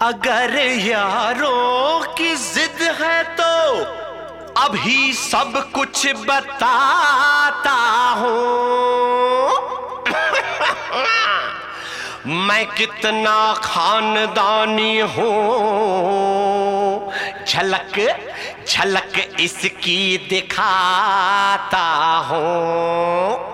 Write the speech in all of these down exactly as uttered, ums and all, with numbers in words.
अगर यारों की जिद है तो अभी सब कुछ बताता हूँ। मैं कितना खानदानी हूँ, झलक झलक इसकी दिखाता हूँ।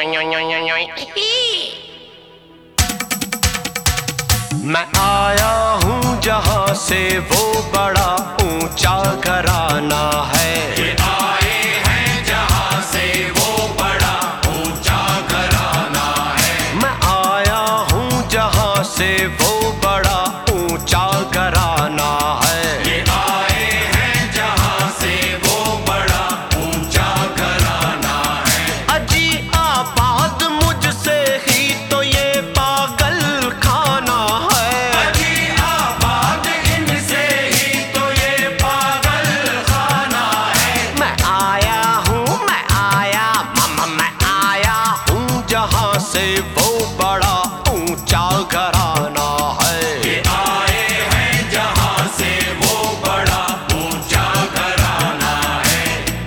मैं आया हूँ जहाँ से वो बड़ा ऊंचा घराना है। ये आए हैं जहाँ से वो बड़ा ऊंचा घराना है। मैं आया हूँ जहाँ से वो बड़ा ऊंचा घराना है। ये आए हैं जहाँ से वो बड़ा ऊंचा घराना है। अजी आबाद मुझसे ही तो ये पागल खाना है। अजी आबाद इनसे ही तो ये पागल खाना है। मैं आया हूँ, मैं आया मामा, मैं आया हूँ जहाँ से वो बड़ा ऊंचा घराना है। ये आए हैं जहाँ से वो बड़ा ऊंचा घराना है।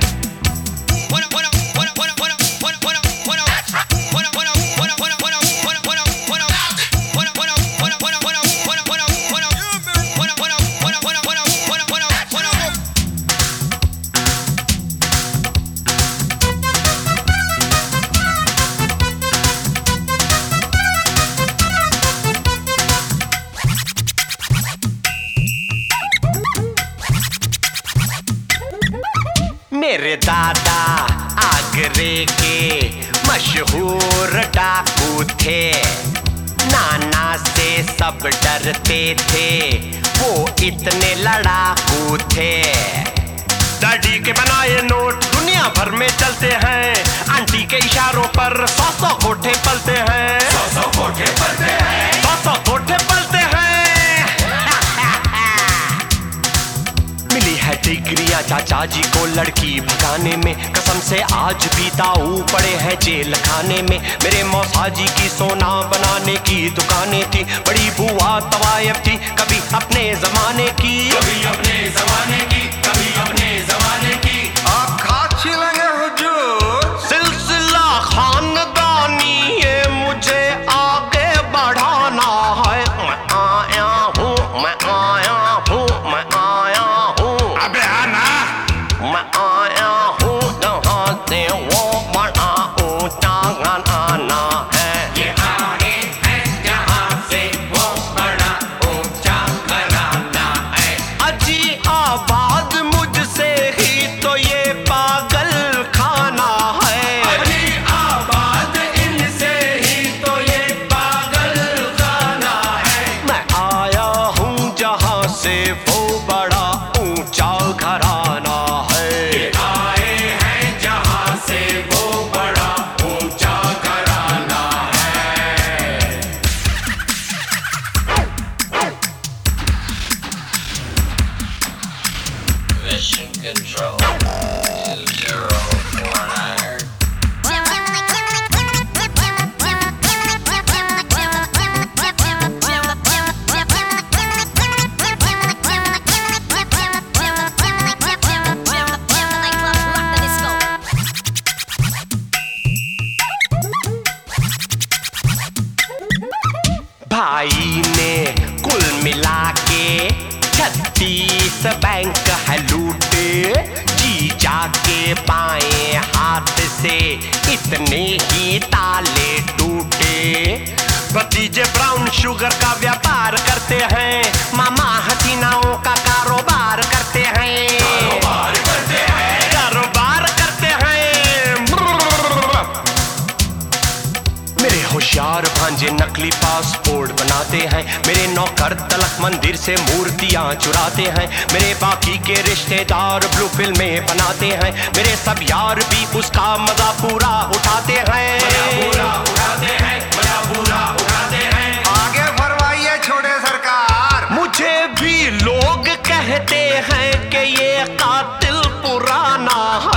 मेरे दादा आगरे के मशहूर डाकू थे। नाना से सब डरते थे, वो इतने लड़ाकू थे। डैडी के बनाए नोट दुनिया भर में चलते हैं। आंटी के इशारों पर सौ सौ कोठे पलते हैं। सौ सौ कोठे पलते हैं। सौ सौ कोठे पलते हैं। मिली है डिग्रियां चाचा जी को लड़की भगाने में, कसम से आज भी ताऊ पड़े हैं जेल खाने में। मेरे मौसा जी की सोना बनाने की दुकानें थी, बड़ी बुआ तवायब थी कभी अपने जमाने की। कभी अपने जमाने की, कभी अपने जमाने की। सिलसिला खानदानी ये मुझे आगे बढ़ाना है। मैं आया हूँ, मैं आया हूँ, मैं आया हूँ, अबे आना। मैं आया हूँ जहाँ से वो बड़ा ऊंचा घराना है। ये आए हैं जहाँ से वो बड़ा ऊंचा घराना है। अजी आबाद मुझसे ही तो ये पागल खाना है। अजी आबाद इनसे ही तो ये पागल खाना है। मैं आया हूँ जहाँ से वो बड़ा ऊंचा घराना है। ये आए हैं जहाँ से वो बड़ा ऊंचा घराना है। Mission control two zero four nine. भाई ने कुल मिला के छत्तीस बैंक है लूटे। जीजा के बाएं हाथ से इतने ही ताले टूटे। भतीजे ब्राउन शुगर का व्यापार करते हैं, मामा हसीनाओं का कारोबार करते हैं। कारोबार करते हैं। कारोबार करते हैं। मेरे होशियार भांजे नकली पासपोर्ट बनाते हैं। मेरे नौकर तलक मंदिर से मूर्तियां चुराते हैं। मेरे बाकी के रिश्तेदार ब्लू फिल्में बनाते हैं। मेरे सब यार भी उसका मजा पूरा उठाते हैं। पूरा उड़ाते हैं, मजा पूरा उठाते हैं। आगे फरमाइए छोटे सरकार। मुझे भी लोग कहते हैं कि ये कातिल पुराना